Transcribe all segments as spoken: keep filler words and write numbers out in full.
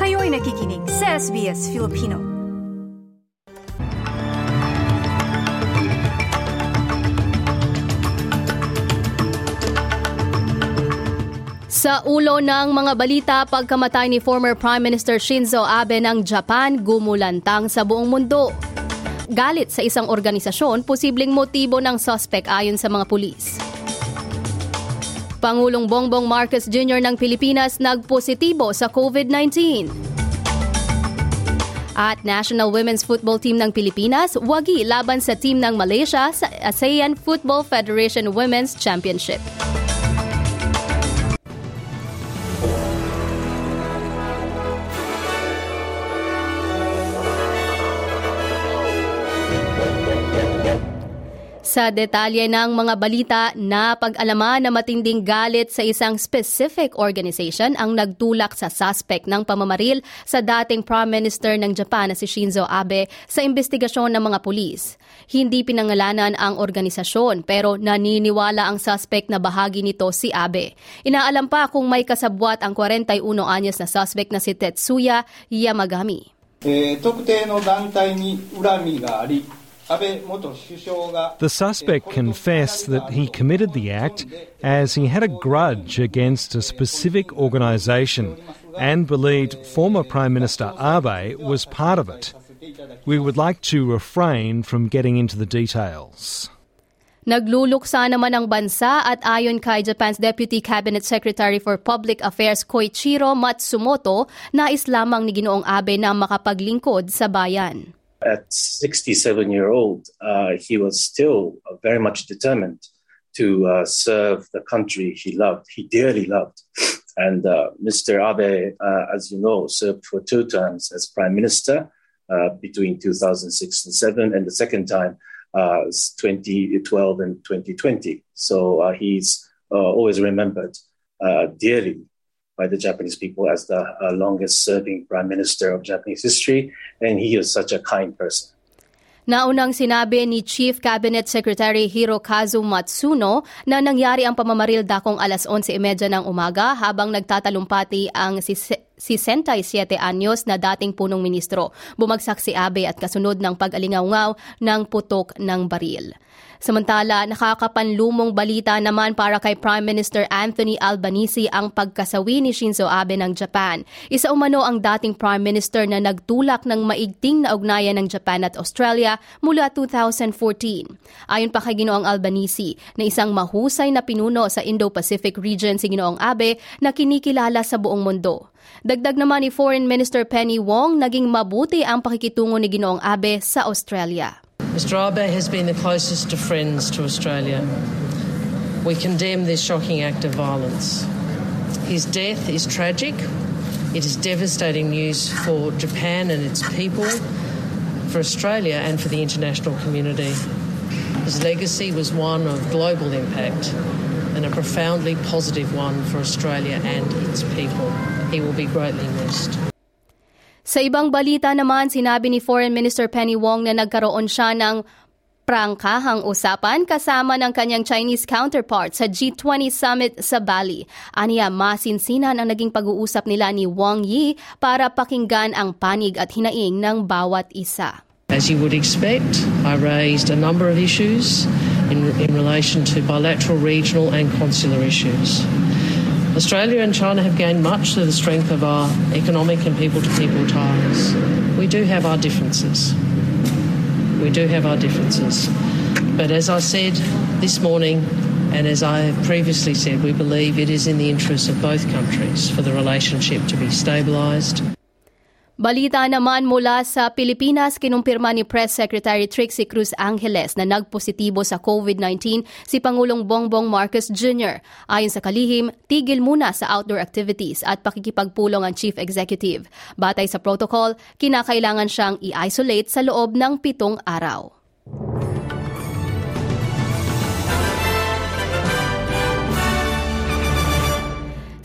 Kayo'y nakikinig sa S B S Filipino. Sa ulo ng mga balita, pagkamatay ni former Prime Minister Shinzo Abe ng Japan, gumulantang sa buong mundo. Galit sa isang organisasyon, posibleng motibo ng suspect ayon sa mga pulis. Pangulong Bongbong Marcos Junior ng Pilipinas nagpositibo sa COVID nineteen. At National Women's Football Team ng Pilipinas, wagi laban sa team ng Malaysia sa ASEAN Football Federation Women's Championship. Sa detalye ng mga balita, napag-alaman na matinding galit sa isang specific organization ang nagtulak sa suspect ng pamamaril sa dating Prime Minister ng Japan na si Shinzo Abe sa investigasyon ng mga pulis. Hindi pinangalanan ang organisasyon pero naniniwala ang suspect na bahagi nito si Abe. Inaalam pa kung may kasabwat ang forty-one anyos na suspect na si Tetsuya Yamagami. Eh, 特定の団体に恨みがあり The suspect confessed that he committed the act as he had a grudge against a specific organisation and believed former Prime Minister Abe was part of it. We would like to refrain from getting into the details. Nagluluksa naman ang bansa at ayon kay Japan's Deputy Cabinet Secretary for Public Affairs Koichiro Matsumoto, nais lamang ni Ginoong Abe na makapaglingkod sa bayan. At sixty-seven-year-old, uh, he was still uh, very much determined to uh, serve the country he loved, he dearly loved. And uh, Mister Abe, uh, as you know, served for two terms as Prime Minister uh, between two thousand six and seven, and the second time uh, twenty twelve and twenty twenty. So uh, he's uh, always remembered uh, dearly by the Japanese people as the uh, longest-serving Prime Minister of Japanese history, and he is such a kind person. Naunang sinabi ni Chief Cabinet Secretary Hirokazu Matsuno na nangyari ang pamamaril dakong alas onse trenta ng umaga habang nagtatalumpati ang sixty-seven anyos na dating punong ministro. Bumagsak si Abe at kasunod ng pag-alingawngaw ng putok ng baril. Samantala, nakakapanlumong balita naman para kay Prime Minister Anthony Albanese ang pagkasawi ni Shinzo Abe ng Japan. Isa umano ang dating Prime Minister na nagtulak ng maigting na ugnayan ng Japan at Australia mula two thousand fourteen. Ayon pa kay Ginoong Albanese, na isang mahusay na pinuno sa Indo-Pacific region si Ginoong Abe na kinikilala sa buong mundo. Dagdag naman ni Foreign Minister Penny Wong, naging mabuti ang pakikitungo ni Ginoong Abe sa Australia. Mister Abe has been the closest of friends to Australia. We condemn this shocking act of violence. His death is tragic. It is devastating news for Japan and its people, for Australia and for the international community. His legacy was one of global impact and a profoundly positive one for Australia and its people. He will be greatly missed. Sa ibang balita naman, sinabi ni Foreign Minister Penny Wong na nagkaroon siya ng prangkahang usapan kasama ng kanyang Chinese counterpart sa G twenty summit sa Bali. Aniya, masinsinan ang naging pag-uusap nila ni Wang Yi para pakinggan ang panig at hinaing ng bawat isa. As you would expect, I raised a number of issues in, in relation to bilateral, regional and consular issues. Australia and China have gained much through the strength of our economic and people-to-people ties. We do have our differences. We do have our differences. But as I said this morning, and as I have previously said, we believe it is in the interests of both countries for the relationship to be stabilised. Balita naman mula sa Pilipinas, kinumpirma ni Press Secretary Trixie Cruz Angeles na nagpositibo sa COVID nineteen si Pangulong Bongbong Marcos Junior Ayon sa kalihim, tigil muna sa outdoor activities at pakikipagpulong ang Chief Executive. Batay sa protocol, kinakailangan siyang i-isolate sa loob ng pitong araw.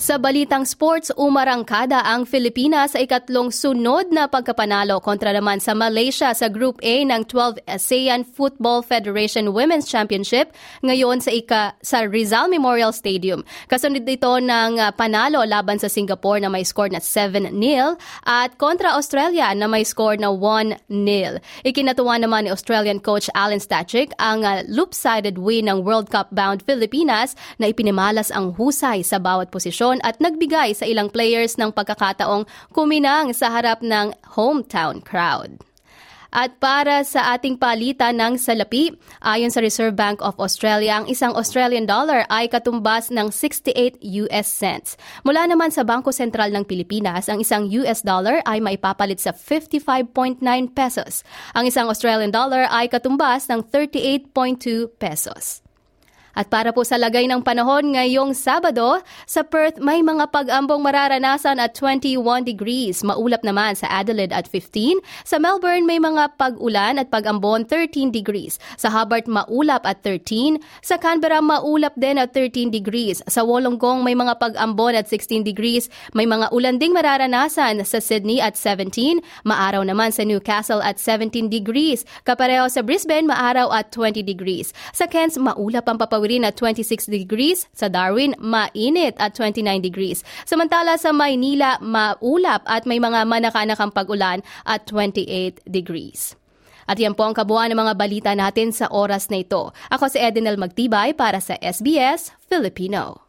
Sa balitang sports, umarangkada ang Pilipinas sa ikatlong sunod na pagkapanalo kontra naman sa Malaysia sa Group A ng twelfth ASEAN Football Federation Women's Championship ngayon sa ika sa Rizal Memorial Stadium. Kasunod ito ng uh, panalo laban sa Singapore na may score na seven nil at kontra Australia na may score na one nil. Ikinatuwa naman ni Australian coach Alan Stachik ang uh, loop-sided win ng World Cup-bound Pilipinas na ipinimalas ang husay sa bawat posisyon at nagbigay sa ilang players ng pagkakataong kuminang sa harap ng hometown crowd. At para sa ating palitan ng salapi, ayon sa Reserve Bank of Australia, ang isang Australian dollar ay katumbas ng sixty-eight U S cents. Mula naman sa Bangko Sentral ng Pilipinas, ang isang U S dollar ay maipapalit sa fifty-five point nine pesos. Ang isang Australian dollar ay katumbas ng thirty-eight point two pesos. At para po sa lagay ng panahon ngayong Sabado, sa Perth may mga pag-ambong mararanasan at twenty-one degrees. Maulap naman sa Adelaide at fifteen. Sa Melbourne may mga pag-ulan at pag-ambon thirteen degrees. Sa Hobart maulap at thirteen. Sa Canberra maulap din at thirteen degrees. Sa Wollongong may mga pag-ambon at sixteen degrees. May mga ulan ding mararanasan sa Sydney at seventeen. Maaraw naman sa Newcastle at seventeen degrees. Kapareho sa Brisbane maaraw at twenty degrees. Sa Cairns maulap ang papawirin at twenty-six degrees. Sa Darwin, mainit at twenty-nine degrees. Samantala sa Maynila, maulap at may mga manakanakang pag-ulan at twenty-eight degrees. At yan po ang kabuuan ng mga balita natin sa oras na ito. Ako si Edenel Magtibay para sa S B S Filipino.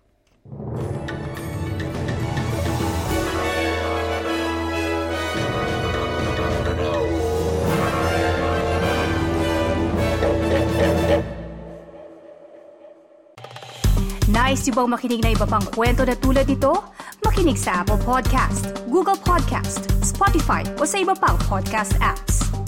Nice yung bang makinig na iba pang kwento na tulad ito? Makinig sa Apple Podcast, Google Podcast, Spotify o sa iba pang podcast apps.